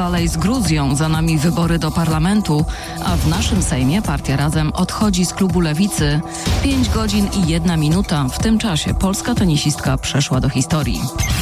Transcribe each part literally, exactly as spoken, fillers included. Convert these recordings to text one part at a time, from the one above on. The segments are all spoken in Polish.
dalej z Gruzją? Za nami wybory do parlamentu, a w naszym Sejmie partia Razem odchodzi z klubu Lewicy. Pięć godzin i jedna minuta. W tym czasie polska tenisistka przeszła do historii.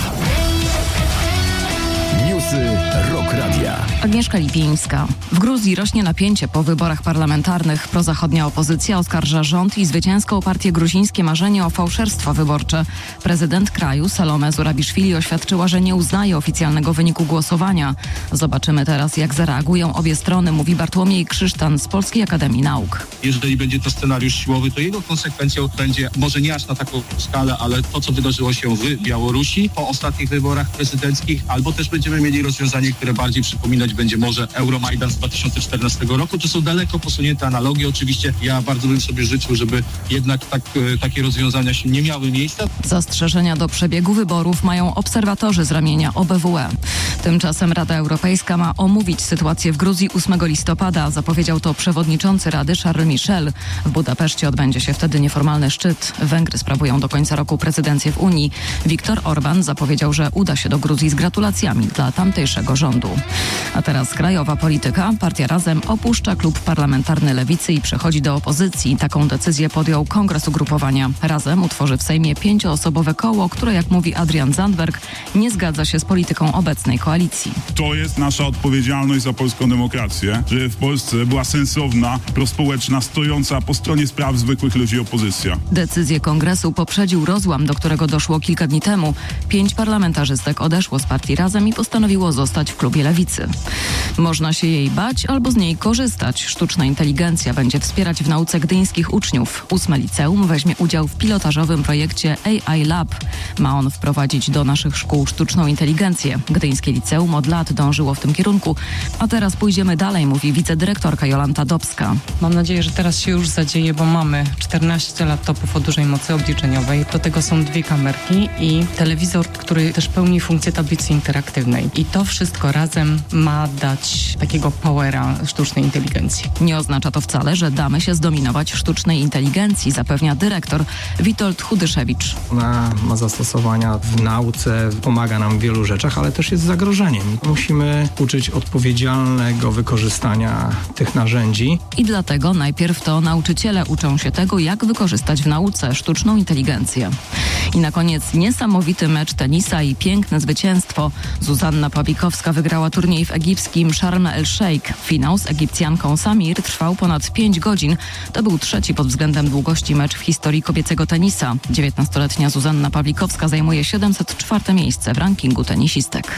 Newsy Rock Radia. Agnieszka Lipińska. W Gruzji rośnie napięcie po wyborach parlamentarnych. Prozachodnia opozycja oskarża rząd i zwycięską partię Gruzińskie Marzenie o fałszerstwo wyborcze. Prezydent kraju Salome Zurabiszwili oświadczyła, że nie uznaje oficjalnego wyniku głosowania. Zobaczymy teraz, jak zareagują obie strony, mówi Bartłomiej Krzysztan z Polskiej Akademii Nauk. Jeżeli będzie to scenariusz siłowy, to jego konsekwencją będzie może nie aż na taką skalę, ale to, co wydarzyło się w Białorusi po ostatnich wyborach prezydenckich, albo też będziemy mieli rozwiązanie, które bardziej przypominać będzie może Euromajdan z dwa tysiące czternastego roku. To są daleko posunięte analogie. Oczywiście ja bardzo bym sobie życzył, żeby jednak tak, takie rozwiązania się nie miały miejsca. Zastrzeżenia do przebiegu wyborów mają obserwatorzy z ramienia O B W E. Tymczasem Rada Europejska ma omówić sytuację w Gruzji ósmego listopada. Zapowiedział to przewodniczący Rady Charles Michel. W Budapeszcie odbędzie się wtedy nieformalny szczyt. Węgry sprawują do końca roku prezydencję w Unii. Viktor Orban zapowiedział, że uda się do Gruzji z gratulacjami dla tamtejszego rządu. A teraz krajowa polityka. Partia Razem opuszcza klub parlamentarny Lewicy i przechodzi do opozycji. Taką decyzję podjął kongres ugrupowania. Razem utworzy w Sejmie pięcioosobowe koło, które, jak mówi Adrian Zandberg, nie zgadza się z polityką obecnej koalicji. To jest nasza odpowiedzialność za polską demokrację, że w Polsce była sensowna, prospołeczna, stojąca po stronie spraw zwykłych ludzi opozycja. Decyzję kongresu poprzedził rozłam, do którego doszło kilka dni temu. Pięć parlamentarzystek odeszło z partii Razem i postanowiło zostać w klubie Lewicy. Można się jej bać albo z niej korzystać. Sztuczna inteligencja będzie wspierać w nauce gdyńskich uczniów. Ósme liceum weźmie udział w pilotażowym projekcie A I Lab. Ma on wprowadzić do naszych szkół sztuczną inteligencję. Gdyńskie liceum od lat dążyło w tym kierunku, a teraz pójdziemy dalej, mówi wicedyrektorka Jolanta Dobska. Mam nadzieję, że teraz się już zadzieje, bo mamy czternaście laptopów o dużej mocy obliczeniowej. Do tego są dwie kamerki i telewizor, który też pełni funkcję tablicy interaktywnej. I to wszystko razem ma dać takiego powera sztucznej inteligencji. Nie oznacza to wcale, że damy się zdominować sztucznej inteligencji, zapewnia dyrektor Witold Chudyszewicz. Ona ma zastosowania w nauce, pomaga nam w wielu rzeczach, ale też jest zagrożeniem. Musimy uczyć odpowiedzialnego wykorzystania tych narzędzi. I dlatego najpierw to nauczyciele uczą się tego, jak wykorzystać w nauce sztuczną inteligencję. I na koniec niesamowity mecz tenisa i piękne zwycięstwo. Zuzanna Pawlikowska wygrała turniej w egipskim Sharm el-Sheikh. Finał z Egipcjanką Samir trwał ponad pięć godzin. To był trzeci pod względem długości mecz w historii kobiecego tenisa. dziewiętnastoletnia Zuzanna Pawlikowska zajmuje siedemset czwarte miejsce w rankingu tenisistek.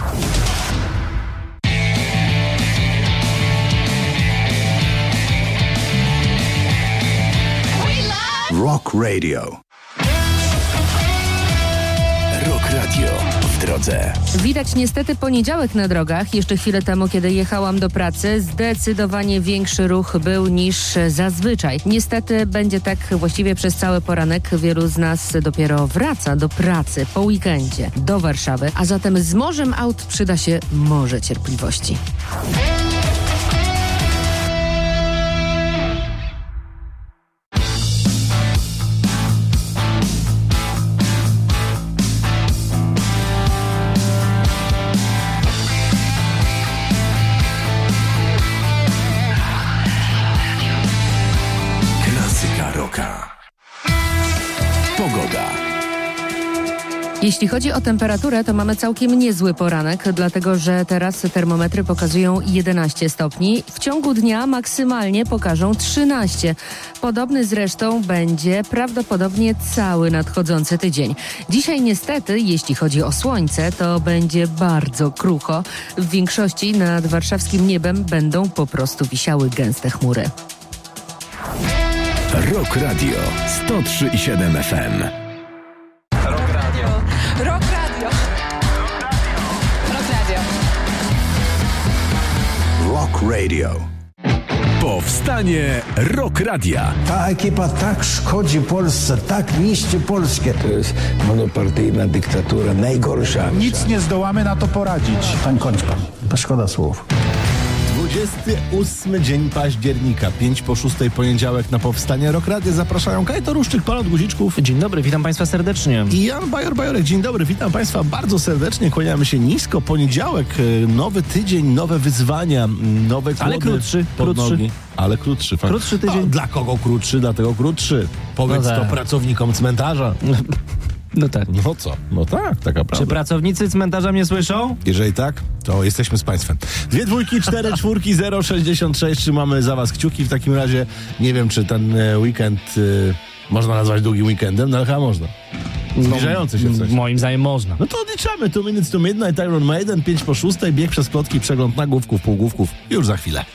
Rock Radio. Rock Radio w drodze. Widać niestety poniedziałek na drogach. Jeszcze chwilę temu, kiedy jechałam do pracy, zdecydowanie większy ruch był niż zazwyczaj. Niestety będzie tak właściwie przez cały poranek. Wielu z nas dopiero wraca do pracy po weekendzie do Warszawy, a zatem z morzem aut przyda się może cierpliwości. Jeśli chodzi o temperaturę, to mamy całkiem niezły poranek, dlatego że teraz termometry pokazują jedenaście stopni. W ciągu dnia maksymalnie pokażą trzynaście. Podobny zresztą będzie prawdopodobnie cały nadchodzący tydzień. Dzisiaj niestety, jeśli chodzi o słońce, to będzie bardzo krucho. W większości nad warszawskim niebem będą po prostu wisiały gęste chmury. Rock Radio sto trzy i siedem F M. Rock Radio. Rock Radio. Rock Radio. Powstanie Rock Radia. Ta ekipa tak szkodzi Polsce, tak niszczy Polskę. To jest monopartyjna dyktatura, najgorsza. Nic nie zdołamy na to poradzić. Pan kończ pan, szkoda słów. dwudziesty ósmy dzień października, pięć po szóstej, poniedziałek na powstanie Rock Radio. Zapraszają Kajto Ruszczyk, pan od Guziczków. Dzień dobry, witam Państwa serdecznie. I Jan Bajor-Bajorek. Dzień dobry, witam Państwa bardzo serdecznie. Kłaniamy się nisko. Poniedziałek, nowy tydzień, nowe wyzwania, nowe kłody. Ale krótszy, pod krótszy. nogi. Ale krótszy. Fakt. Krótszy tydzień. No, dla kogo krótszy, dlatego krótszy. Powiedz no tak. to pracownikom cmentarza. No tak. No co? No tak, taka prawda. Czy pracownicy cmentarza mnie słyszą? Jeżeli tak, to jesteśmy z Państwem. Dwie dwójki, cztery czwórki, zero sześćdziesiąt sześć. Trzymamy za Was kciuki. W takim razie nie wiem, czy ten weekend y, można nazwać długim weekendem, no ale chyba można. Zbliżający się coś. Moim zdaniem można. No to odliczamy. Two Minutes to Midnight, Iron Maiden, pięć po szóstej, bieg przez plotki, przegląd nagłówków, półgłówków. Już za chwilę.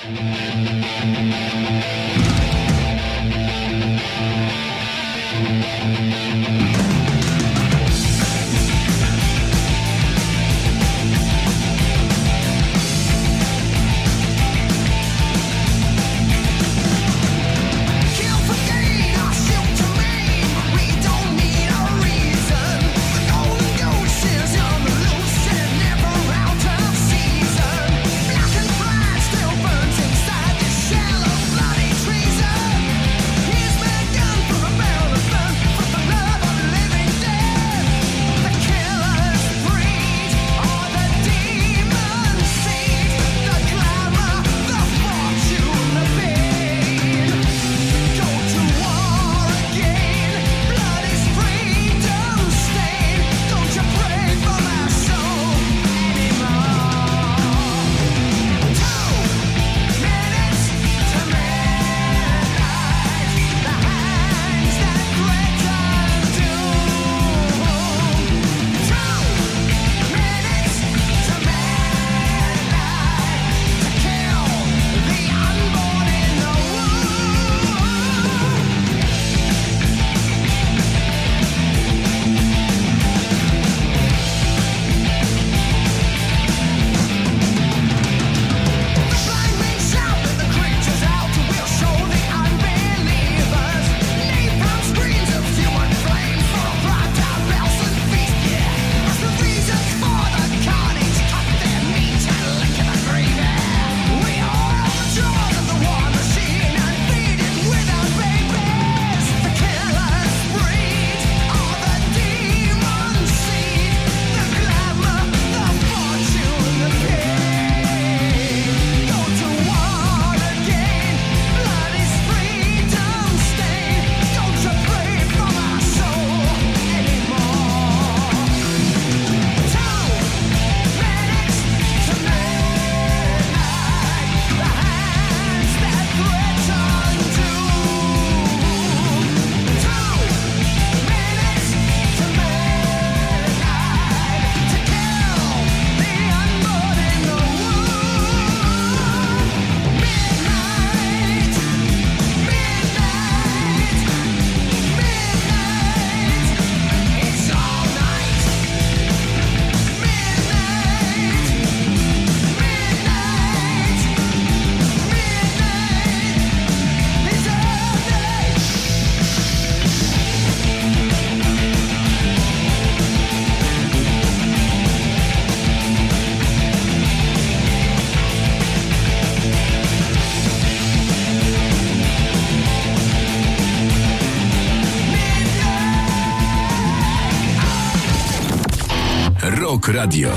Rock Radio.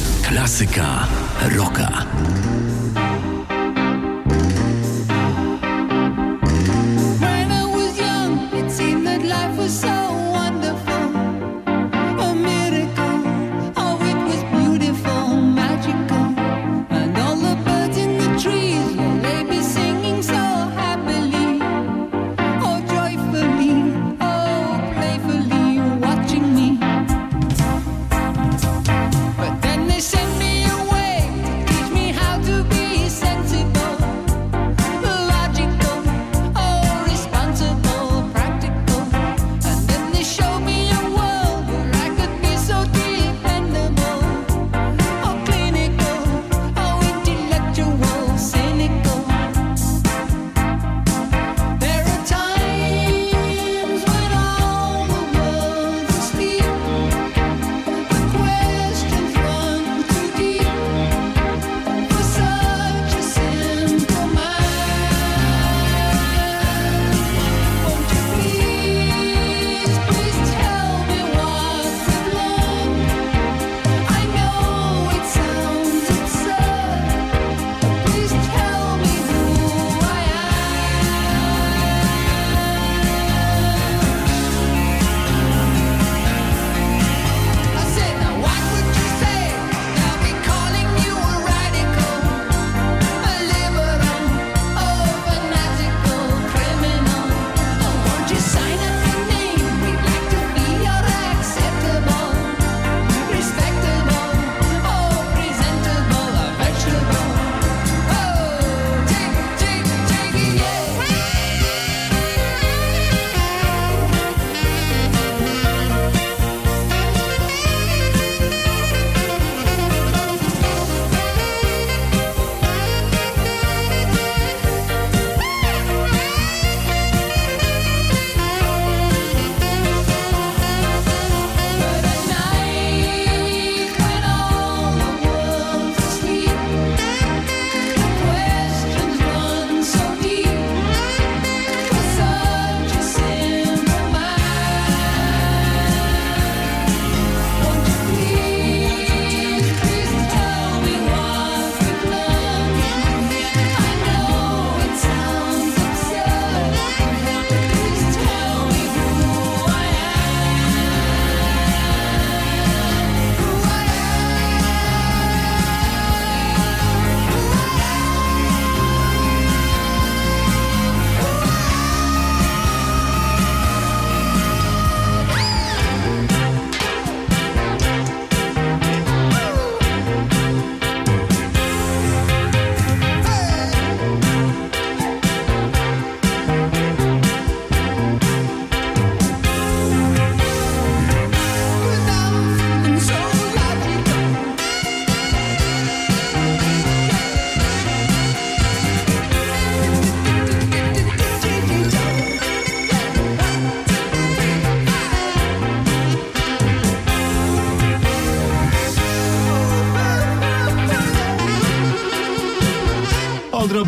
Klasyka rocka. But then they send me away to teach me how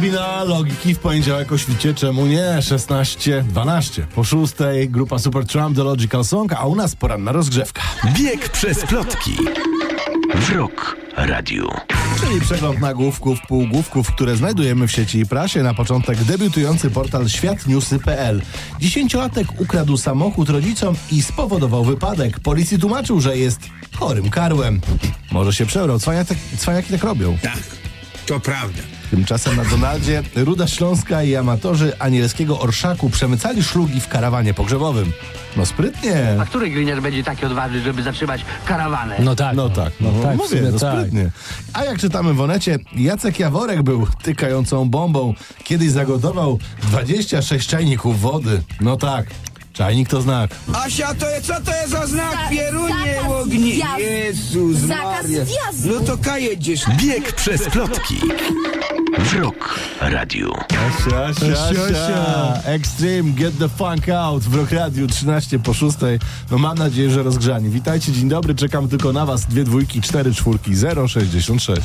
Odrobina logiki w poniedziałek o świcie, czemu nie? szesnaście dwanaście. Po szóstej grupa Supertramp The Logical Song, a u nas poranna rozgrzewka. Bieg przez plotki w Rock Radiu. Czyli przegląd nagłówków, półgłówków, które znajdujemy w sieci i prasie. Na początek debiutujący portal światnewsy kropka p l. Dziesięciolatek ukradł samochód rodzicom i spowodował wypadek. Policji tłumaczył, że jest chorym karłem. Może się przebrał. Cwaniaki, cwaniaki tak robią. Tak, to prawda. Tymczasem na Donaldzie Ruda Śląska i amatorzy anielskiego orszaku przemycali szlugi w karawanie pogrzebowym. No sprytnie. A który gliniarz będzie taki odważny, żeby zatrzymać karawanę? No tak. No tak, no, no tak, mówię, no tak. sprytnie. A jak czytamy w Onecie, Jacek Jaworek był tykającą bombą. Kiedyś zagotował dwadzieścia sześć czajników wody. No tak. Czajnik to znak. Asia, to jest, co to jest za znak? Pierunie ogni. Jezus Maria. No to kajedziesz. Bieg przez plotki w Rock Radiu. Asia, Asia, Asia. Extreme, get the funk out w Rock Radiu, trzynaście po szóstej. No mam nadzieję, że rozgrzani. Witajcie, dzień dobry, czekam tylko na was. Dwie dwójki, cztery czwórki, zero sześćdziesiąt sześć.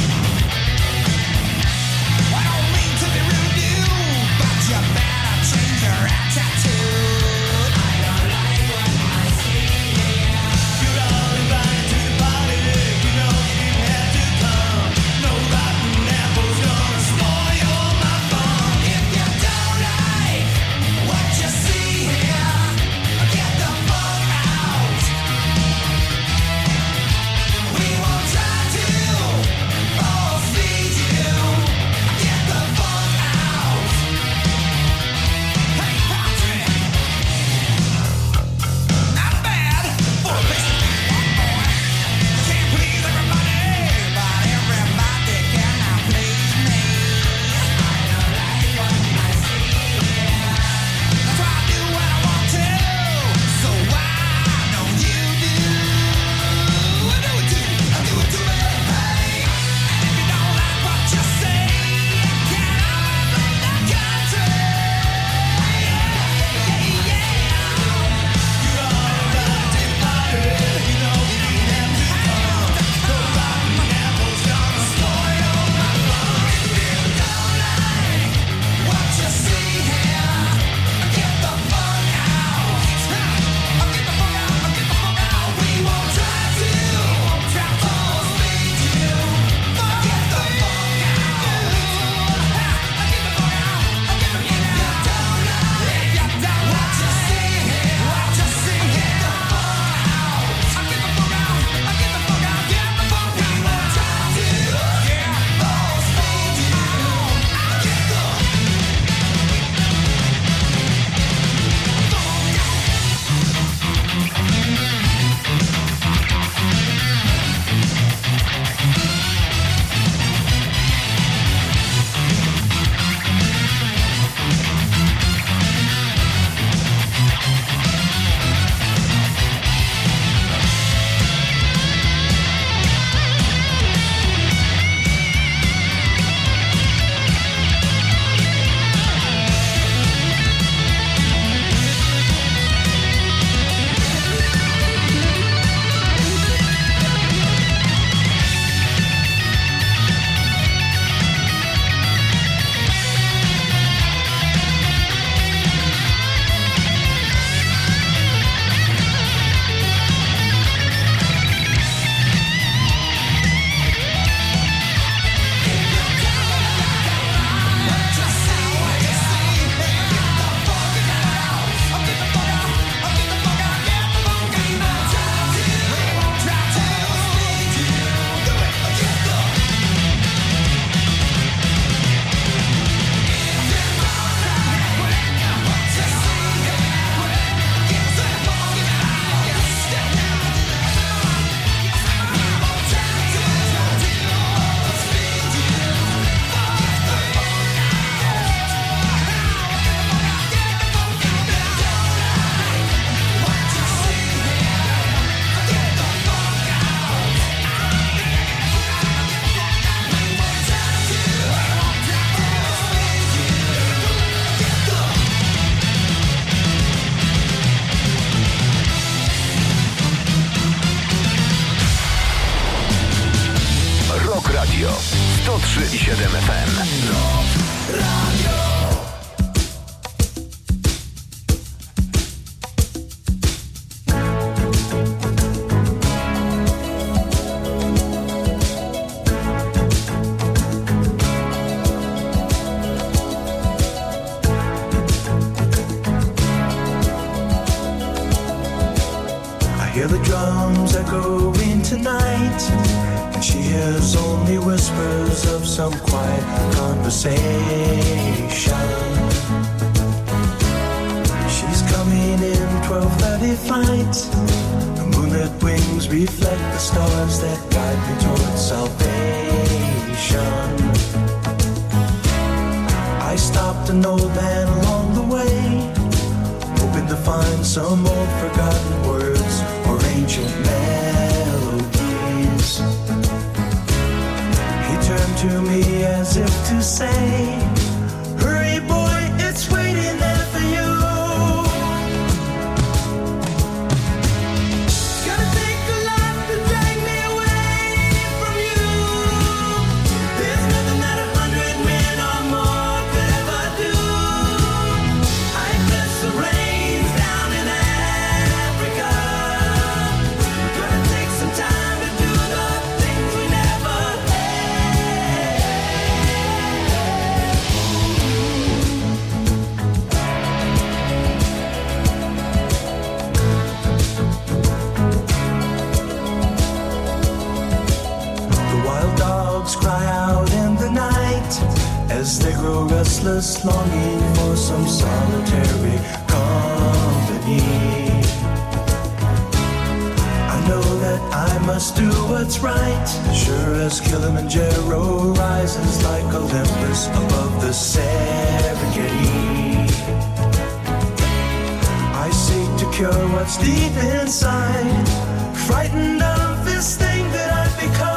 Change Rock Radio sto trzy i siedem F M. Rock Radio. Hear the drums echoing tonight, and she hears only whispers of some quiet conversation. She's coming in twelve thirty flight. The moonlit wings reflect the stars that guide me towards salvation. I stopped an old man along the way, hoping to find some old forgotten words or ancient melodies. He turned to me as if to say, hurry boy, it's waiting there for you. It's gonna take a lot to drag me away from you. There's nothing that a hundred men or more could ever do. I bless the rains down in Africa. Gonna take some time to do the things we never The wild dogs cry out in the night as they grow restless, longing for some solitary company. I know that I must do what's right, sure as Kilimanjaro rises like Olympus above the Serengeti. I seek to cure what's deep inside, frightened of this thing that I've become.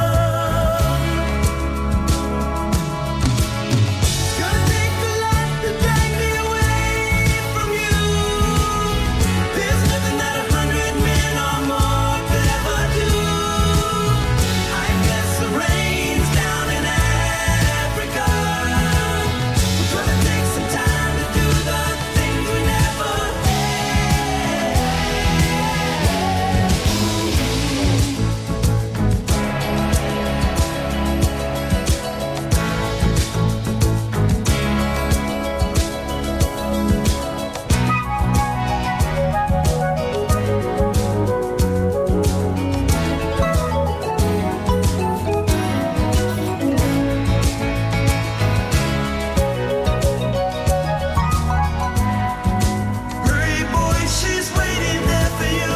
It's gonna take a lot to drag me away from you. There's nothing that a hundred men or more could ever do. I bless the rains down in Africa. We're gonna take some time to do the things we never Hurry boy, she's waiting there for you.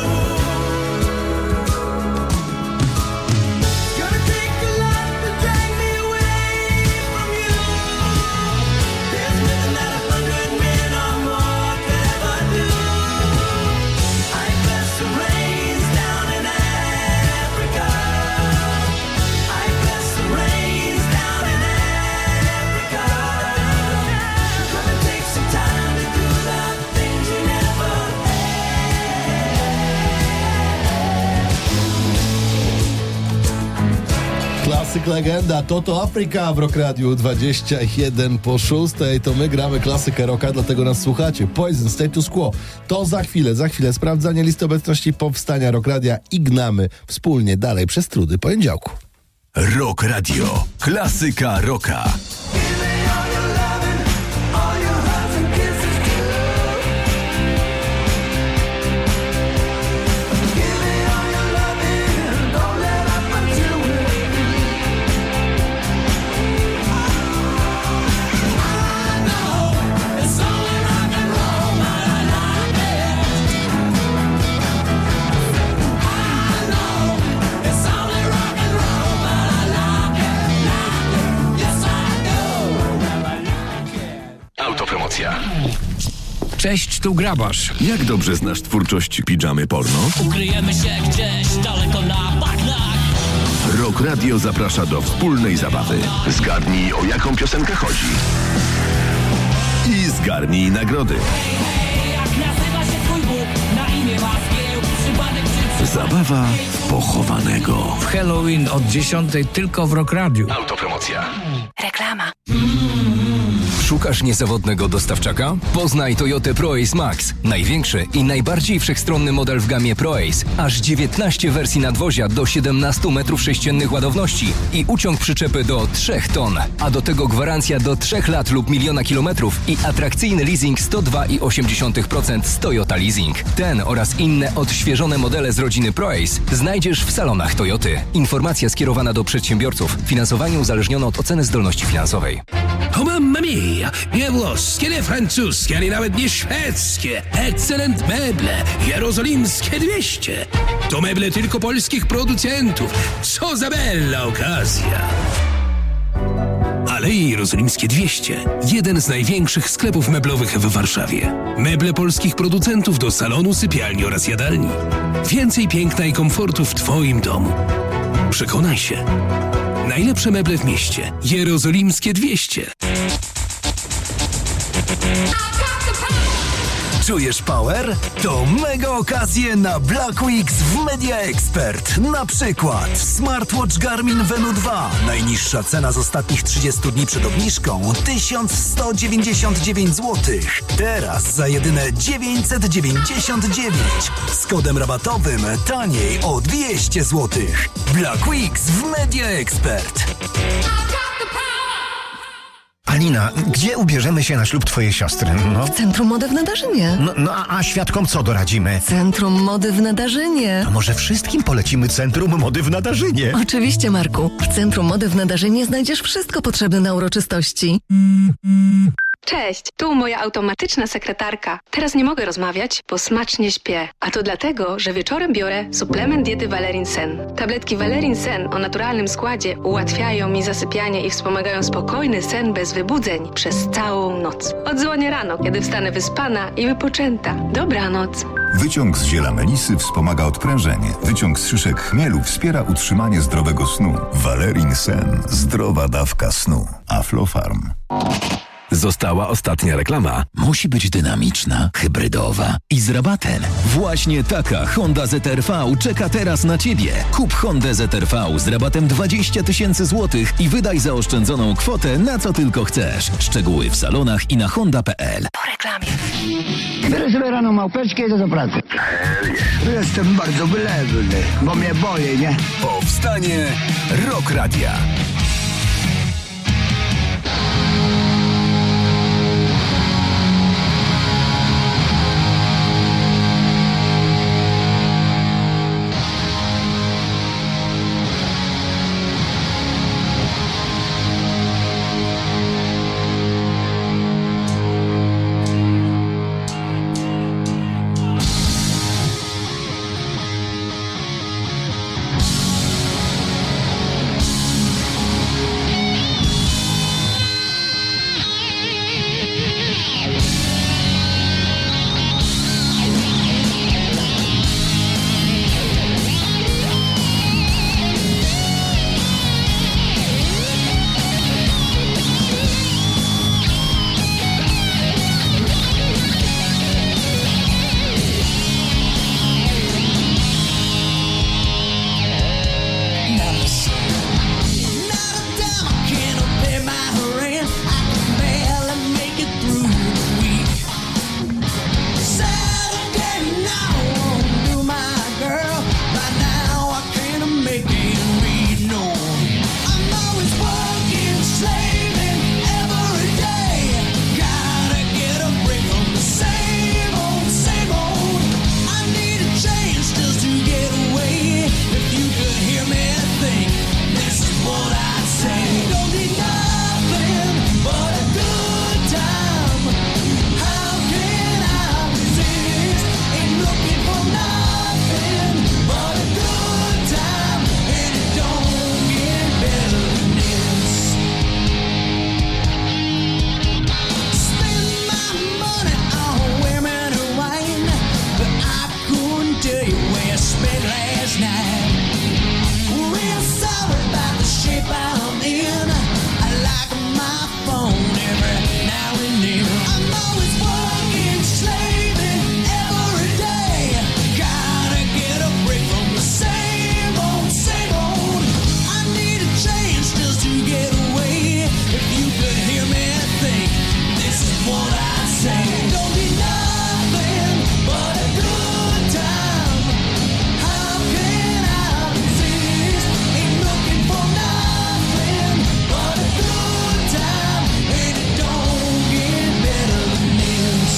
It's gonna take a lot to drag me away from you. There's nothing that a hundred men or more could ever do. I bless the rains down in Africa. I bless the rains down in Africa. Gonna take some time to do the things we never Klasyk, legenda, Toto Afryka w Rock Radiu dwadzieścia jeden po szóstej. To my gramy klasykę rocka, dlatego nas słuchacie. Poison, Status Quo. To za chwilę, za chwilę sprawdzanie listy obecności powstania Rock Radia i gnamy wspólnie dalej przez trudy poniedziałku. Rock Radio. Klasyka rocka. Autopromocja. Cześć, tu Grabarz. Jak dobrze znasz twórczość Pijamy Porno? Ukryjemy się gdzieś daleko na bagnach. Rock Radio zaprasza do wspólnej zabawy. Zgadnij, o jaką piosenkę chodzi. I zgarnij nagrody. Hej, hej, jak nazywa się twój Bóg? Na imię ma zbieg, przypadek czy Zabawa w pochowanego. W Halloween od dziesiątej tylko w Rock Radio. Autopromocja. Reklama. Szukasz niezawodnego dostawczaka? Poznaj Toyotę ProAce Max. Największy i najbardziej wszechstronny model w gamie ProAce. Aż dziewiętnaście wersji nadwozia do siedemnaście metrów sześciennych ładowności i uciąg przyczepy do trzech ton. A do tego gwarancja do trzech lat lub miliona kilometrów i atrakcyjny leasing sto dwa i osiem dziesiątych procent z Toyota Leasing. Ten oraz inne odświeżone modele z rodziny ProAce znajdziesz w salonach Toyoty. Informacja skierowana do przedsiębiorców. Finansowanie uzależnione od oceny zdolności finansowej. O mamma mia! Nie włoskie, nie francuskie, ani nawet nie szwedzkie. Excellent meble. Jerozolimskie dwieście. To meble tylko polskich producentów. Co za bella okazja. Aleje Jerozolimskie dwieście. Jeden z największych sklepów meblowych w Warszawie. Meble polskich producentów do salonu, sypialni oraz jadalni. Więcej piękna i komfortu w Twoim domu. Przekonaj się. Najlepsze meble w mieście. Jerozolimskie dwieście. Czujesz power? To mega okazje na Black Weeks w Media Expert. Na przykład smartwatch Garmin Venu dwa. Najniższa cena z ostatnich trzydziestu dni przed obniżką tysiąc sto dziewięćdziesiąt dziewięć złotych. Teraz za jedyne dziewięćset dziewięćdziesiąt dziewięć. Z kodem rabatowym taniej o dwieście złotych. Black Weeks w Media Expert. Alina, gdzie ubierzemy się na ślub twojej siostry? No. W Centrum Mody w Nadarzynie. No, no a, a świadkom co doradzimy? Centrum Mody w Nadarzynie. To może wszystkim polecimy Centrum Mody w Nadarzynie. Oczywiście, Marku. W Centrum Mody w Nadarzynie znajdziesz wszystko potrzebne na uroczystości. Cześć, tu moja automatyczna sekretarka. Teraz nie mogę rozmawiać, bo smacznie śpię. A to dlatego, że wieczorem biorę suplement diety Valerin Sen. Tabletki Valerin Sen o naturalnym składzie ułatwiają mi zasypianie i wspomagają spokojny sen bez wybudzeń przez całą noc. Odzwonię rano, kiedy wstanę wyspana i wypoczęta. Dobranoc. Wyciąg z ziela melisy wspomaga odprężenie. Wyciąg z szyszek chmielu wspiera utrzymanie zdrowego snu. Valerin Sen. Zdrowa dawka snu. Aflofarm. Została ostatnia reklama. Musi być dynamiczna, hybrydowa i z rabatem. Właśnie taka Honda Z R V czeka teraz na Ciebie. Kup Hondę Z R V z rabatem dwadzieścia tysięcy złotych i wydaj zaoszczędzoną kwotę na co tylko chcesz. Szczegóły w salonach i na honda kropka p l. Po reklamie. Biorę sobie rano małpeczkę i idę do pracy. Jestem bardzo wylewny, bo mnie boję, nie? Powstanie Rock Radia. to get away. If you could hear me think, this is what I'd say. Don't need nothing but a good time. How can I resist? Ain't looking for nothing but a good time, and it don't get better than this.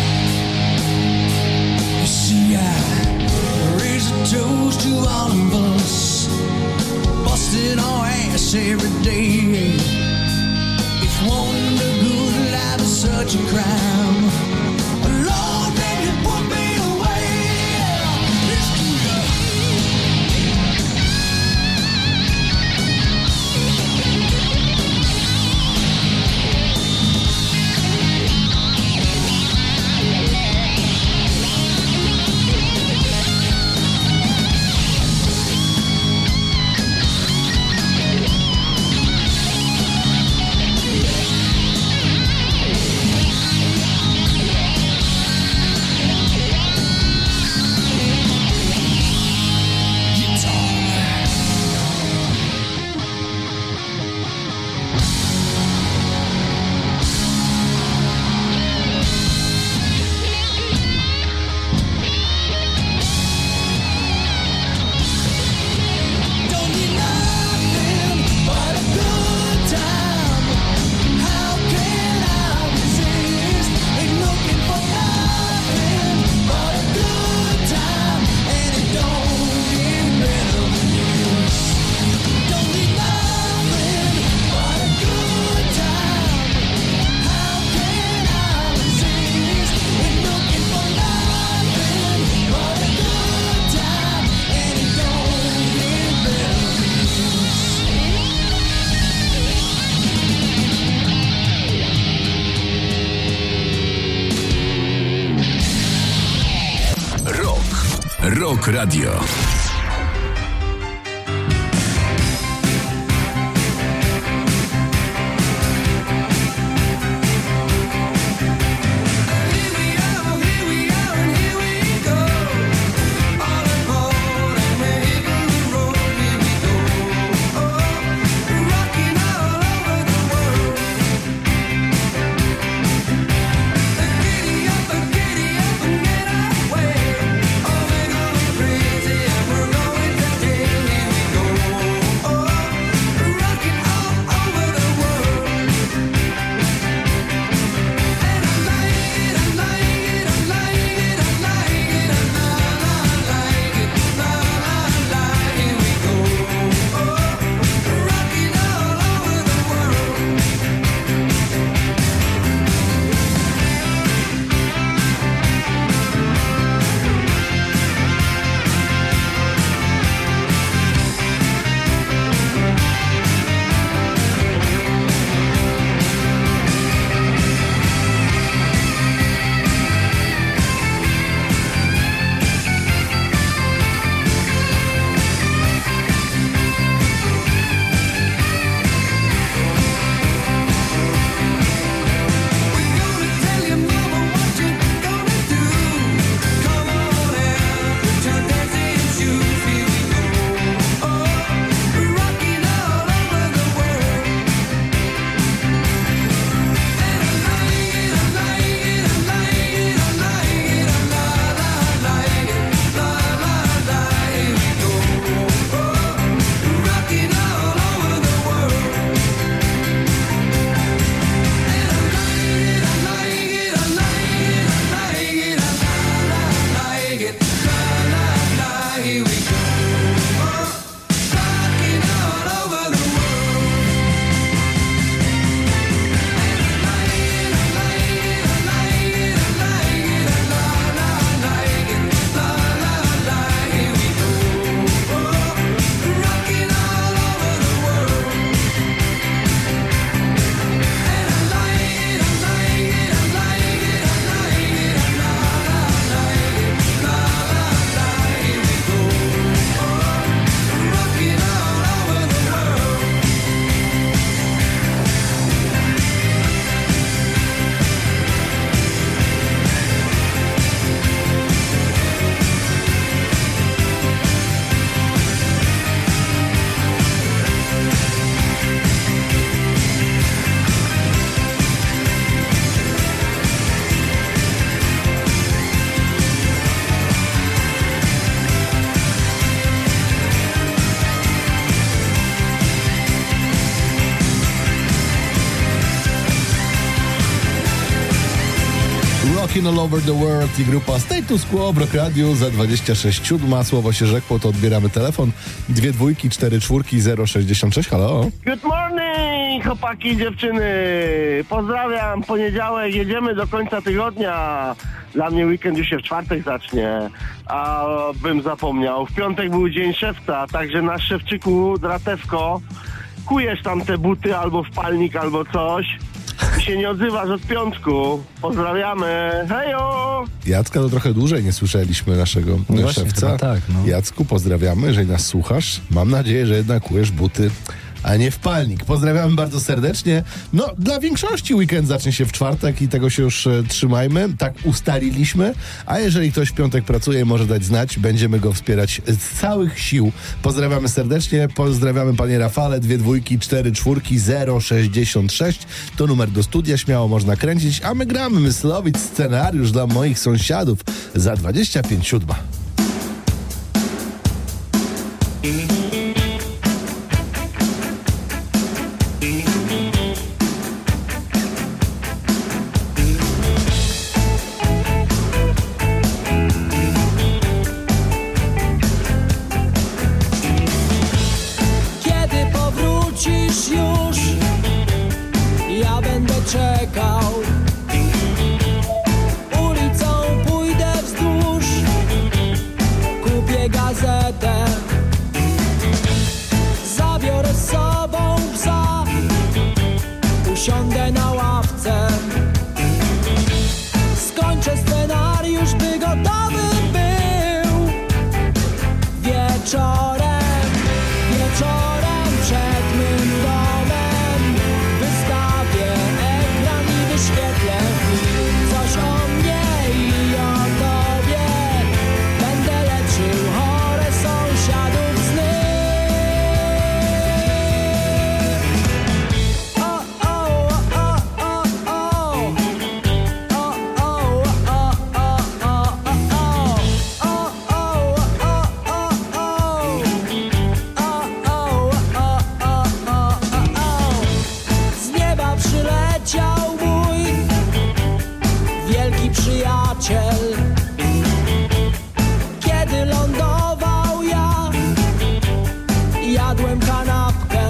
You see, I raise a toast to all of us, busting our ass every day. If wanting a good life is such a crime, Lord, baby, put me away. Let's do it. Rock Radio. Crazy. Rockin' All Over the World i grupa Status Quo w Rock Radio za dwadzieścia sześć siódma. Słowo się rzekło, to odbieramy telefon. Dwie dwójki, cztery czwórki, zero sześćdziesiąt sześć. Halo? Good morning, chłopaki i dziewczyny. Pozdrawiam, poniedziałek, jedziemy do końca tygodnia. Dla mnie weekend już się w czwartek zacznie, a bym zapomniał. W piątek był dzień szewca, także na Szewczyku, Dratewko, kujesz tam te buty albo w palnik, albo coś i się nie odzywasz od piątku. Pozdrawiamy, hejo! Jacka to trochę dłużej nie słyszeliśmy naszego No właśnie, szewca. chyba tak, no. Jacku, pozdrawiamy, jeżeli nas słuchasz. Mam nadzieję, że jednak kujesz buty, a nie w palnik. Pozdrawiamy bardzo serdecznie. No, dla większości weekend zacznie się w czwartek i tego się już e, trzymajmy. Tak ustaliliśmy. A jeżeli ktoś w piątek pracuje, może dać znać. Będziemy go wspierać z całych sił. Pozdrawiamy serdecznie. Pozdrawiamy panie Rafale. Dwie dwójki, cztery czwórki, zero sześćdziesiąt sześć. To numer do studia. Śmiało można kręcić. A my gramy Myslowic scenariusz dla moich sąsiadów za dwadzieścia pięć siódma. Kiedy powrócisz już, ja będę czekał. Ulicą pójdę wzdłuż, kupię gazetę. Zabiorę z sobą psa, usiądę na ławce. Skończę scenariusz, by gotowy był. Wieczorem, wieczorem przed mym domem wystawię ekran i wyświetlę film. Coś o mnie i o tobie, będę leczył chore sąsiadów sny. O, o, o, o, o. O, o, o, o, o, o, o. O, o, o, o, o. Z nieba przyleciał mój wielki przyjaciel. Kiedy lądował ja, jadłem kanapkę.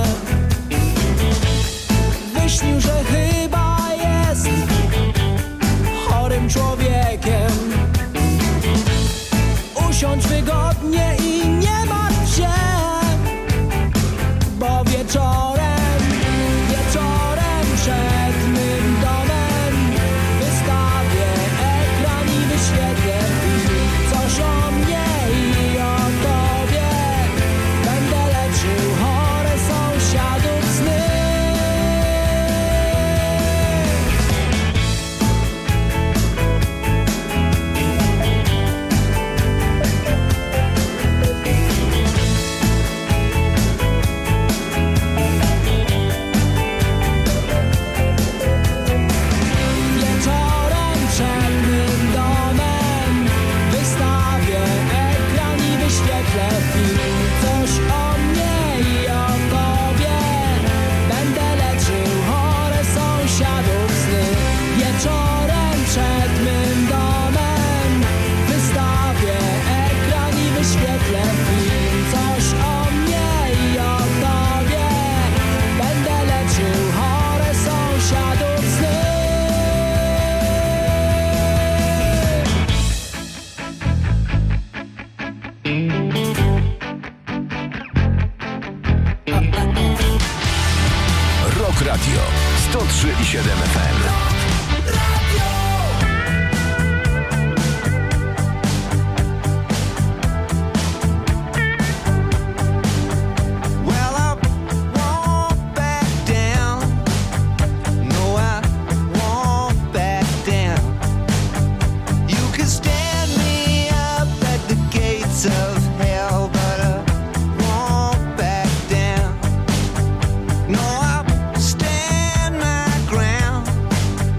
Wyśnił, że chyba jest chorym człowiekiem. Usiądź wygodnie i nie martw się, bo wieczorem, wieczorem przed mym domem wystawię ekran i wyświetlę film. Coś o mnie i o tobie, będę leczył chore sąsiadów sny. Wieczorem przed mym domem wystawię ekran i wyświetlę film. Coś o mnie i o tobie, będę leczył chore sąsiadów sny. Wieczorem przed mym domem wystawię ekran i wyświetlę film. Coś o mnie i o tobie, będę leczył chore sąsiadów sny. Rock Radio sto trzy i siedem F M. Well, I won't back down. No, I won't back down. You can stand me up at the gates of hell, but I won't back down. No, I'll stand my ground.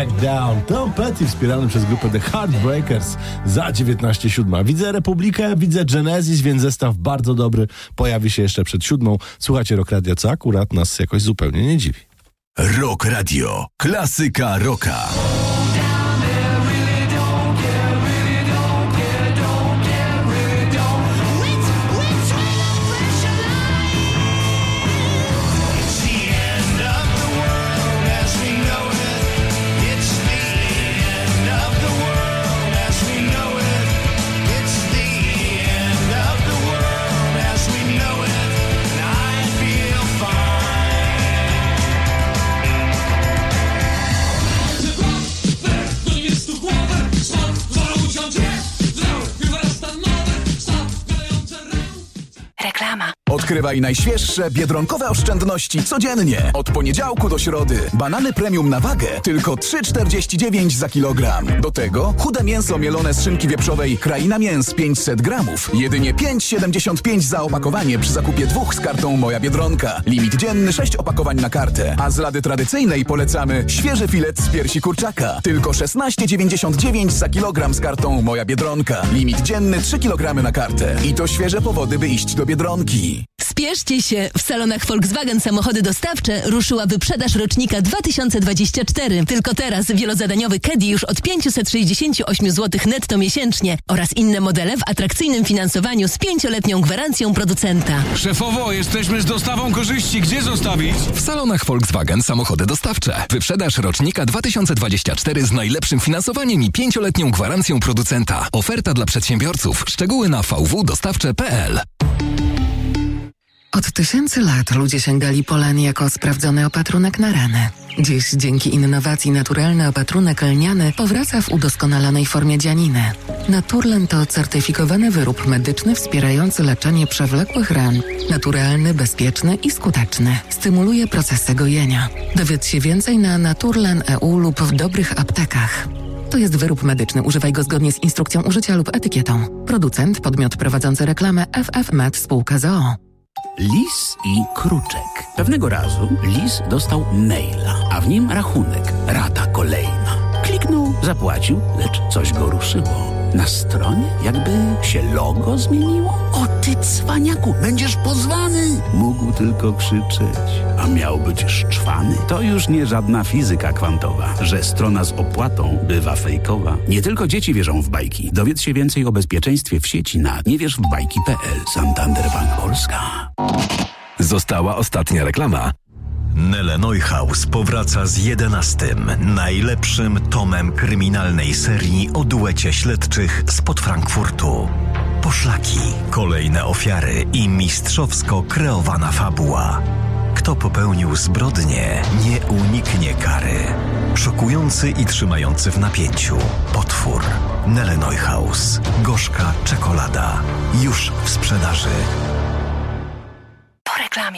Back Down. Tom Petty wspierany przez grupę The Heartbreakers za dziewiętnaście siódma. Widzę Republikę, widzę Genesis, więc zestaw bardzo dobry. Pojawi się jeszcze przed siódmą. Słuchajcie Rock Radio, co akurat nas jakoś zupełnie nie dziwi. Rock Radio. Klasyka rocka. Odkrywaj najświeższe biedronkowe oszczędności codziennie. Od poniedziałku do środy. Banany premium na wagę tylko trzy czterdzieści dziewięć za kilogram. Do tego chude mięso mielone z szynki wieprzowej Kraina Mięs pięćset gramów. Jedynie pięć siedemdziesiąt pięć za opakowanie przy zakupie dwóch z kartą Moja Biedronka. Limit dzienny sześć opakowań na kartę. A z rady tradycyjnej polecamy świeży filet z piersi kurczaka. Tylko szesnaście dziewięćdziesiąt dziewięć za kilogram z kartą Moja Biedronka. Limit dzienny trzy kilogramy na kartę. I to świeże powody, by iść do Biedronki. Spieszcie się! W salonach Volkswagen Samochody Dostawcze ruszyła wyprzedaż rocznika dwa tysiące dwudziesty czwarty. Tylko teraz wielozadaniowy Caddy już od pięćset sześćdziesiąt osiem złotych netto miesięcznie oraz inne modele w atrakcyjnym finansowaniu z pięcioletnią gwarancją producenta. Szefowo, jesteśmy z dostawą korzyści. Gdzie zostawić? W salonach Volkswagen Samochody Dostawcze. Wyprzedaż rocznika dwa tysiące dwudziesty czwarty z najlepszym finansowaniem i pięcioletnią gwarancją producenta. Oferta dla przedsiębiorców. Szczegóły na v w dostawcze kropka p l. Od tysięcy lat ludzie sięgali po len jako sprawdzony opatrunek na rany. Dziś dzięki innowacji naturalny opatrunek lniany powraca w udoskonalonej formie dzianiny. Naturlen to certyfikowany wyrób medyczny wspierający leczenie przewlekłych ran. Naturalny, bezpieczny i skuteczny. Stymuluje procesy gojenia. Dowiedz się więcej na naturlen kropka e u lub w dobrych aptekach. To jest wyrób medyczny. Używaj go zgodnie z instrukcją użycia lub etykietą. Producent, podmiot prowadzący reklamę F F Med Spółka z o o. Lis i kruczek. Pewnego razu lis dostał maila, a w nim rachunek, rata kolejna. Kliknął, zapłacił, lecz coś go ruszyło. Na stronie jakby się logo zmieniło. O ty cwaniaku, będziesz pozwany! Mógł tylko krzyczeć, a miał być szczwany. To już nie żadna fizyka kwantowa, że strona z opłatą bywa fejkowa. Nie tylko dzieci wierzą w bajki. Dowiedz się więcej o bezpieczeństwie w sieci na niewierzwbajki kropka p l. Santander Bank Polska. Została ostatnia reklama. Nele Neuhaus powraca z jedenastym, najlepszym tomem kryminalnej serii o duecie śledczych spod Frankfurtu. Poszlaki, kolejne ofiary i mistrzowsko kreowana fabuła. Kto popełnił zbrodnię, nie uniknie kary. Szokujący i trzymający w napięciu potwór. Nele Neuhaus. Gorzka czekolada. Już w sprzedaży. Po reklamie.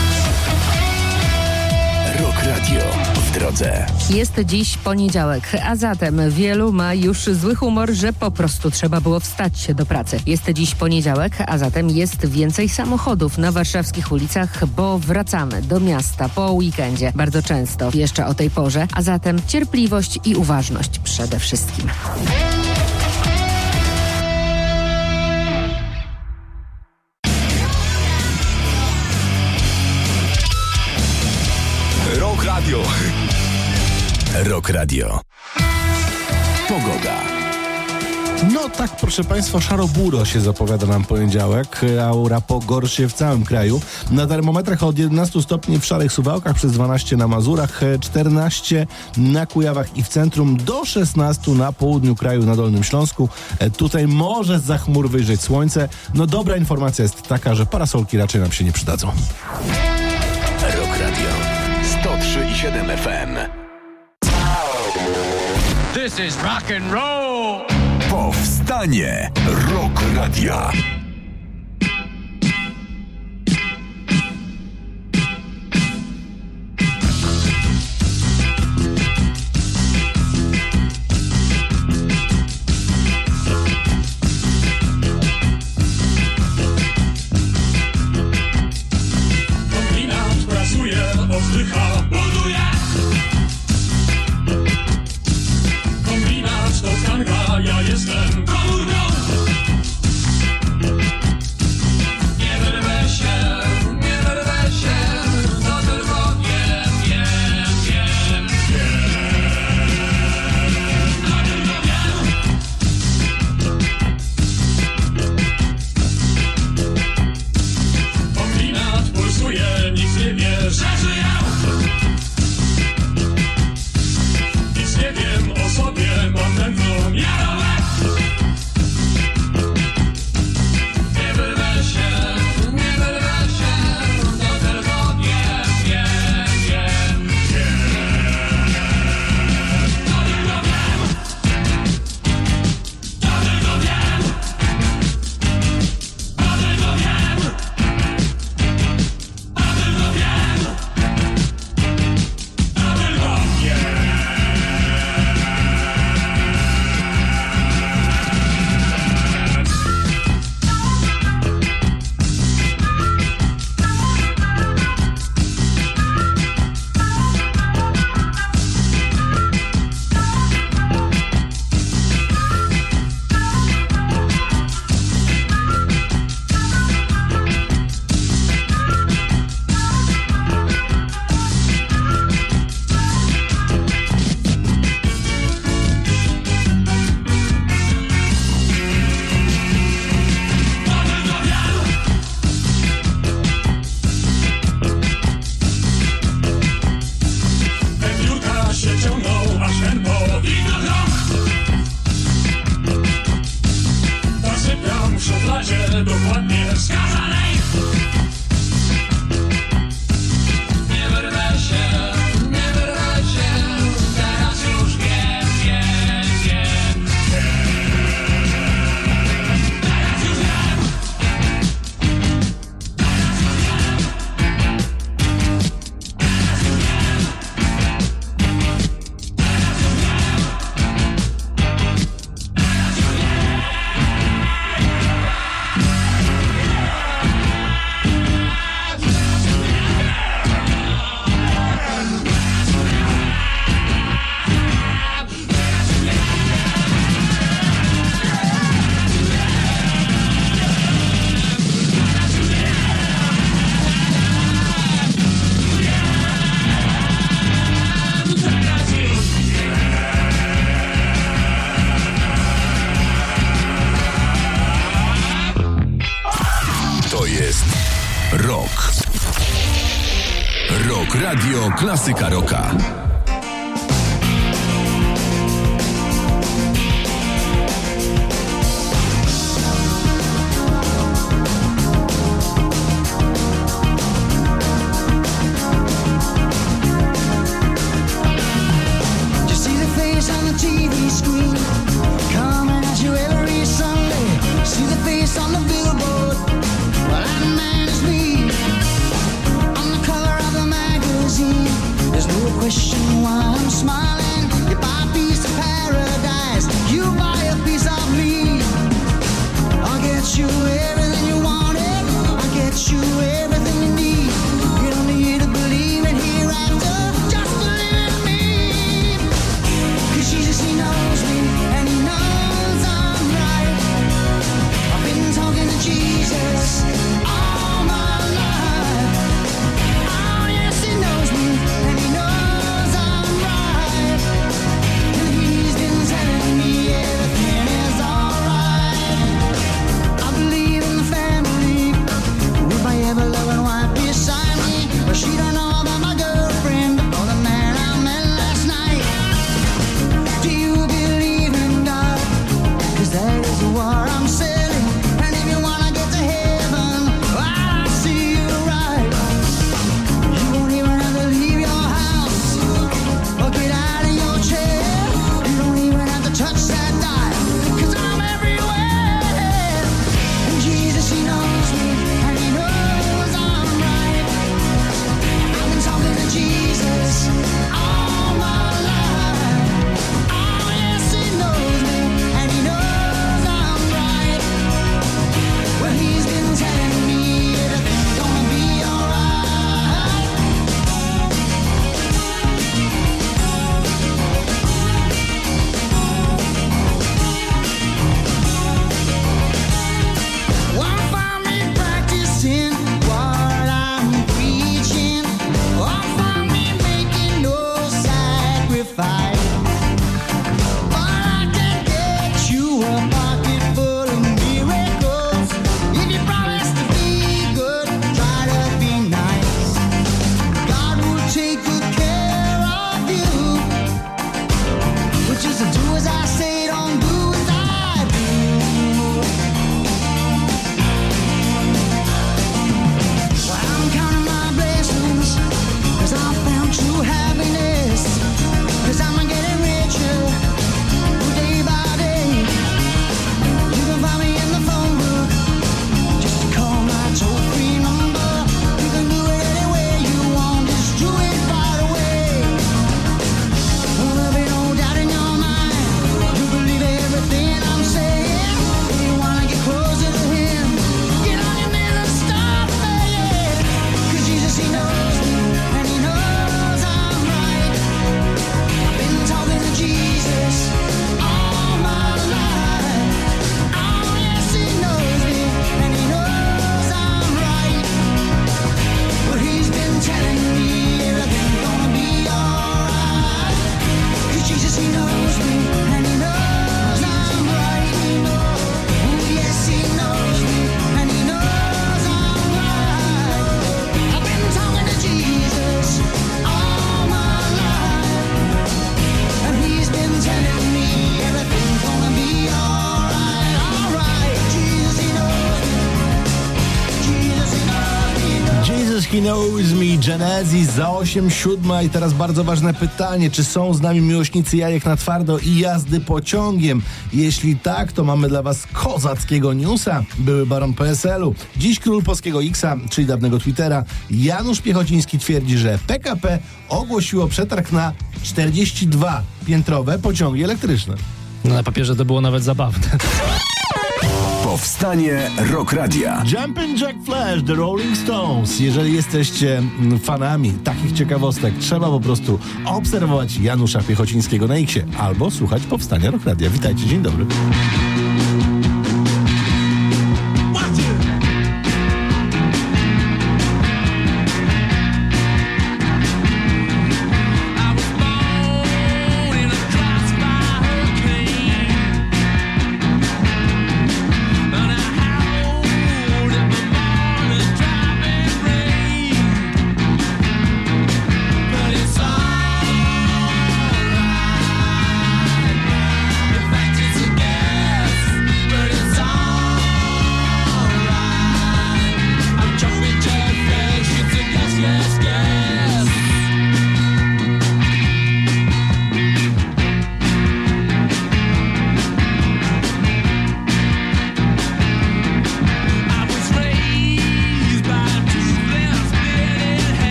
Rock Radio w drodze. Jest dziś poniedziałek, a zatem wielu ma już zły humor, że po prostu trzeba było wstać się do pracy. Jest dziś poniedziałek, a zatem jest więcej samochodów na warszawskich ulicach, bo wracamy do miasta po weekendzie. Bardzo często jeszcze o tej porze, a zatem cierpliwość i uważność przede wszystkim. Rock Radio. Rock Radio. Pogoda. No tak, proszę Państwa, szaro-buro się zapowiada nam poniedziałek. Aura pogorszy w całym kraju. Na termometrach od jedenastu stopni w Szarych Suwałkach, przez dwanaście na Mazurach, czternaście na Kujawach i w centrum, do szesnastu na południu kraju, na Dolnym Śląsku. Tutaj może zza chmur wyjrzeć słońce. No dobra informacja jest taka, że parasolki raczej nam się nie przydadzą. Rock Radio. sto trzy i siedem F M. This is rock and roll. Powstanie Rock Radia. Kombinat pracuje, oddycha, buduje. To jest Rock. Rock Radio Klasyka Rocka. Question why I'm smiling. You buy a piece of paradise, you buy a piece of me. I'll get you everything you wanted, I'll get you everything you need. You don't need to believe in hereafter, just believe in me. Cause Jesus, he knows me, and he knows I'm right. I've been talking to Jesus all my life. Oh yes, he knows me, and he knows she don't know about my girlfriend or the man I met last night. Do you believe in God? Cause that is what I'm selling. And if you wanna get to heaven, I'll see you right. You won't even have to leave your house or get out of your chair. You don't even have to touch that dial, cause I'm everywhere. And Jesus, he knows me, and he knows I'm right. Talking to Jesus all my life. Oh yes, he knows me, and he knows I'm right. Well, he's been telling me everything's gonna be alright. Won't find me practicing what I'm preaching. Won't find me making no sacrifice. But I can get you a pocket full of miracles. If you promise to be good, try to be nice. God will take good care of you. But just do as I say, don't do as I do. Well, I'm counting my blessings, cause I found true happiness. Cause I'm getting richer day by day. You can find me in the phone book, just call my toll-free number. You can do it any way you want, just do it right away. Well, there'll be no doubt in your mind, you believe everything I'm saying. If you wanna get closer to him, get on your knees and start praying. Cause Jesus, he knows me, and he knows I'm right. I've been talking to Jesus all my life. Oh yes, he knows me, and he knows I'm right. Well, he's been telling me everything's gonna be alright. Cause Jesus, he knows me, and he knows I'm right. Oh yes, he knows me, and he knows I'm right. I've been talking to Jesus all my life, and he's been telling me everything's gonna be alright, alright. Jesus, he knows me, Jesus, he knows me. Jesus He Knows Me, Genesis za osiem siódma. I teraz bardzo ważne pytanie, czy są z nami miłośnicy jajek na twardo i jazdy pociągiem? Jeśli tak, to mamy dla was kozackiego newsa. Były baron P S L u, dziś król polskiego X-a, czyli dawnego Twittera, Janusz Piechociński twierdzi, że P K P ogłosiło przetarg na czterdzieści dwa piętrowe pociągi elektryczne. No, na papierze to było nawet zabawne. Powstanie Rock Radia. Jumpin' Jack Flash, The Rolling Stones. Jeżeli jesteście fanami takich ciekawostek, trzeba po prostu obserwować Janusza Piechocińskiego na X-ie albo słuchać Powstania Rock Radia. Witajcie, dzień dobry. And I howled at my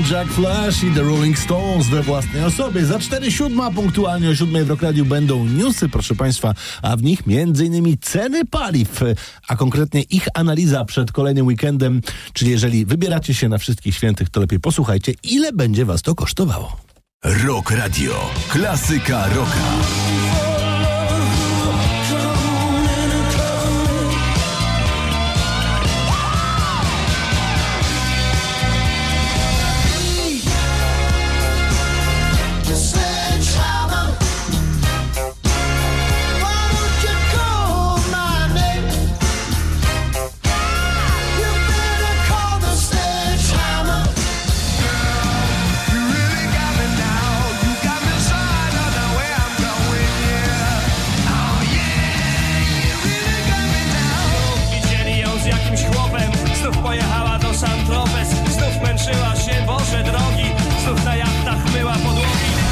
Jack Flash i The Rolling Stones we własnej osobie. Za cztery siódma, punktualnie o siódmej w Rock Radiu będą newsy, proszę Państwa, a w nich między innymi ceny paliw, a konkretnie ich analiza przed kolejnym weekendem, czyli jeżeli wybieracie się na Wszystkich Świętych, to lepiej posłuchajcie, ile będzie Was to kosztowało. Rock Radio. Klasyka rocka. Męczyła się, Boże drogi, znów na jachtach myła podłogi.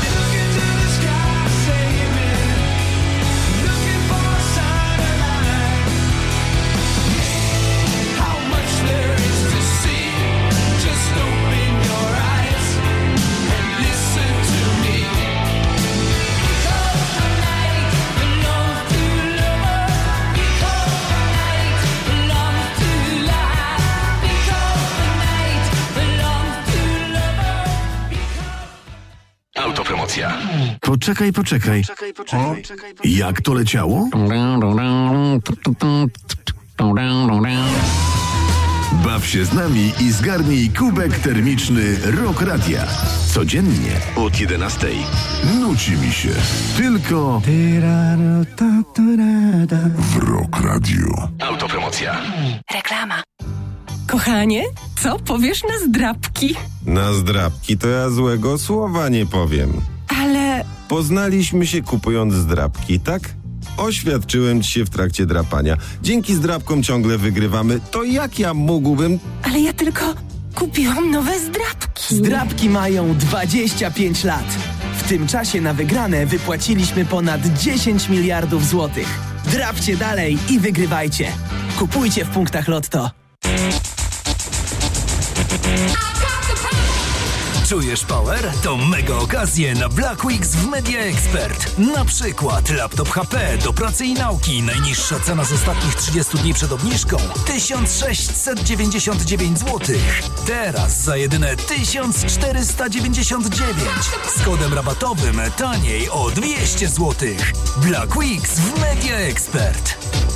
Autopromocja. Poczekaj, poczekaj. O, jak to leciało? Baw się z nami i zgarnij kubek termiczny Rock Radia. Codziennie od jedenastej. Nuci mi się. Tylko w Rock Radio. Autopromocja. Reklama. Kochanie, co powiesz na zdrabki? Na zdrabki to ja złego słowa nie powiem. Ale... Poznaliśmy się kupując zdrabki, tak? Oświadczyłem ci się w trakcie drapania. Dzięki zdrabkom ciągle wygrywamy. To jak ja mógłbym... Ale ja tylko kupiłam nowe zdrabki. Zdrabki mają dwadzieścia pięć lat. W tym czasie na wygrane wypłaciliśmy ponad dziesięć miliardów złotych. Drapcie dalej i wygrywajcie. Kupujcie w punktach Lotto. Czujesz power? To mega okazje na Black Weeks w Media Expert. Na przykład laptop H P do pracy i nauki. Najniższa cena z ostatnich trzydziestu dni przed obniżką tysiąc sześćset dziewięćdziesiąt dziewięć złotych. Teraz za jedyne tysiąc czterysta dziewięćdziesiąt dziewięć. Z kodem rabatowym taniej o dwieście złotych. Black Weeks w Media Expert.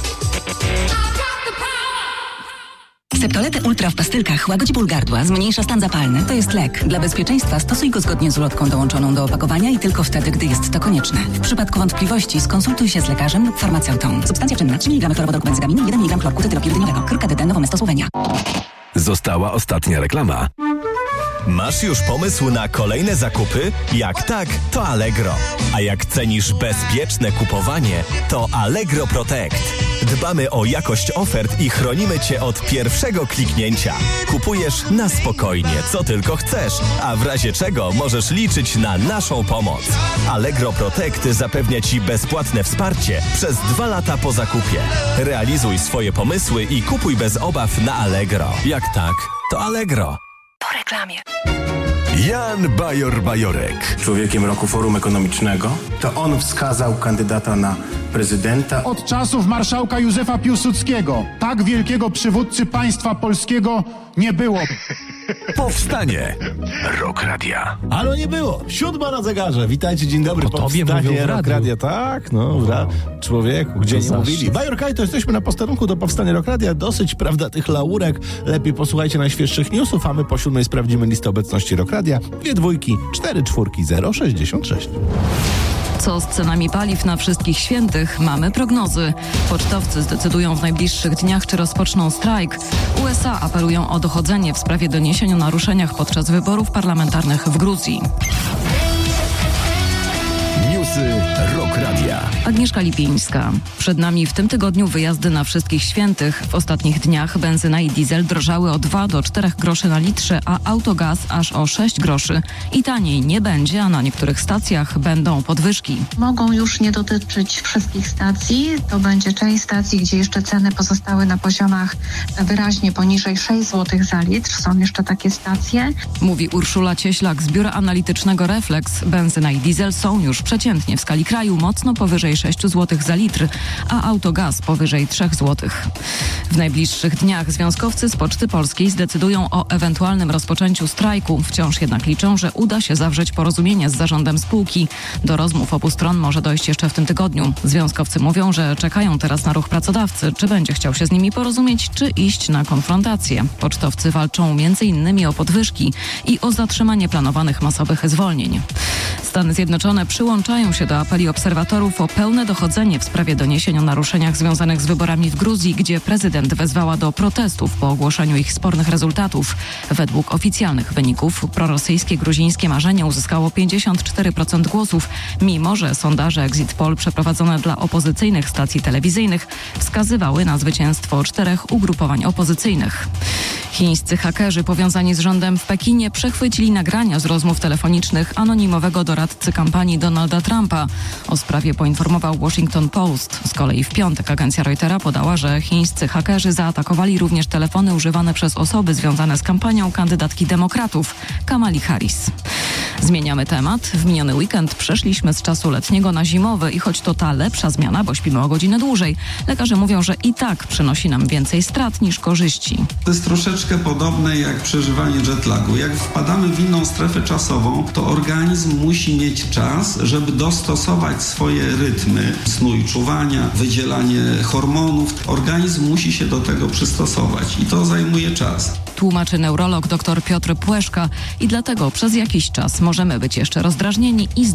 Septolety Ultra w pastylkach łagodzi ból gardła, zmniejsza stan zapalny. To jest lek. Dla bezpieczeństwa stosuj go zgodnie z ulotką dołączoną do opakowania i tylko wtedy, gdy jest to konieczne. W przypadku wątpliwości skonsultuj się z lekarzem lub farmaceutą. Substancja czynna trzy miligramy chlorowodorku-benzgaminy, jeden miligram chlorku tetylopirdynowego. K D D Nowe Mesto Słowenia. Została ostatnia reklama. Masz już pomysł na kolejne zakupy? Jak tak, to Allegro. A jak cenisz bezpieczne kupowanie, to Allegro Protect. Dbamy o jakość ofert i chronimy Cię od pierwszego kliknięcia. Kupujesz na spokojnie, co tylko chcesz, a w razie czego możesz liczyć na naszą pomoc. Allegro Protect zapewnia Ci bezpłatne wsparcie przez dwa lata po zakupie. Realizuj swoje pomysły i kupuj bez obaw na Allegro. Jak tak, to Allegro. Po reklamie. Jan Bajor-Bajorek. Człowiekiem roku Forum Ekonomicznego. To on wskazał kandydata na prezydenta. Od czasów marszałka Józefa Piłsudskiego tak wielkiego przywódcy państwa polskiego nie było. Powstanie Rock Radia. Ale nie było. Siódma na zegarze. Witajcie, dzień dobry. O tobie mówią w Rock radiu. Radia. Tak, no, ra- człowieku, gdzie nie zaszczyt. mówili. Bajorkaj, to jesteśmy na posterunku do Powstania Rock Radia. Dosyć, prawda, tych laurek. Lepiej posłuchajcie najświeższych newsów, a my po siódmej sprawdzimy listę obecności Rock Radia. Dwie dwójki, cztery czwórki, zero sześćdziesiąt sześć. Co z cenami paliw na Wszystkich Świętych? Mamy prognozy. Pocztowcy zdecydują w najbliższych dniach, czy rozpoczną strajk. U S A apelują o dochodzenie w sprawie doniesień o naruszeniach podczas wyborów parlamentarnych w Gruzji. Newsy Głosy Rock Radia. Agnieszka Lipińska. Przed nami w tym tygodniu wyjazdy na Wszystkich Świętych. W ostatnich dniach benzyna i diesel drożały o dwa do czterech groszy na litrze, a autogaz aż o sześć groszy. I taniej nie będzie, a na niektórych stacjach będą podwyżki. Mogą już nie dotyczyć wszystkich stacji. To będzie część stacji, gdzie jeszcze ceny pozostały na poziomach wyraźnie poniżej sześć złotych za litr. Są jeszcze takie stacje. Mówi Urszula Cieślak z biura analitycznego Reflex. Benzyna i diesel są już przeciętnie w skali kraju mocno powyżej sześć złotych za litr, a autogaz powyżej trzy złotych. W najbliższych dniach związkowcy z Poczty Polskiej zdecydują o ewentualnym rozpoczęciu strajku. Wciąż jednak liczą, że uda się zawrzeć porozumienie z zarządem spółki. Do rozmów obu stron może dojść jeszcze w tym tygodniu. Związkowcy mówią, że czekają teraz na ruch pracodawcy, czy będzie chciał się z nimi porozumieć, czy iść na konfrontację. Pocztowcy walczą między innymi o podwyżki i o zatrzymanie planowanych masowych zwolnień. Stany Zjednoczone przyłączają się do apeli obserwatorów o pełne dochodzenie w sprawie doniesień o naruszeniach związanych z wyborami w Gruzji, gdzie prezydent wezwała do protestów po ogłoszeniu ich spornych rezultatów. Według oficjalnych wyników prorosyjskie gruzińskie marzenie uzyskało pięćdziesiąt cztery procent głosów, mimo że sondaże Exit Poll przeprowadzone dla opozycyjnych stacji telewizyjnych wskazywały na zwycięstwo czterech ugrupowań opozycyjnych. Chińscy hakerzy powiązani z rządem w Pekinie przechwycili nagrania z rozmów telefonicznych anonimowego doradcy kampanii Donalda Trumpa. O sprawie poinformował Washington Post. Z kolei w piątek agencja Reutera podała, że chińscy hakerzy zaatakowali również telefony używane przez osoby związane z kampanią kandydatki demokratów Kamali Harris. Zmieniamy temat. W miniony weekend przeszliśmy z czasu letniego na zimowy i choć to ta lepsza zmiana, bo śpimy o godzinę dłużej, lekarze mówią, że i tak przynosi nam więcej strat niż korzyści. To jest troszeczkę podobne jak przeżywanie jetlagu. Jak wpadamy w inną strefę czasową, to organizm musi mieć czas, żeby dostosować swoje rytmy snu i czuwania, wydzielanie hormonów. Organizm musi się do tego przystosować i to zajmuje czas. Tłumaczy neurolog dr Piotr Płeszka i dlatego przez jakiś czas możemy być jeszcze rozdrażnieni i zdrowi.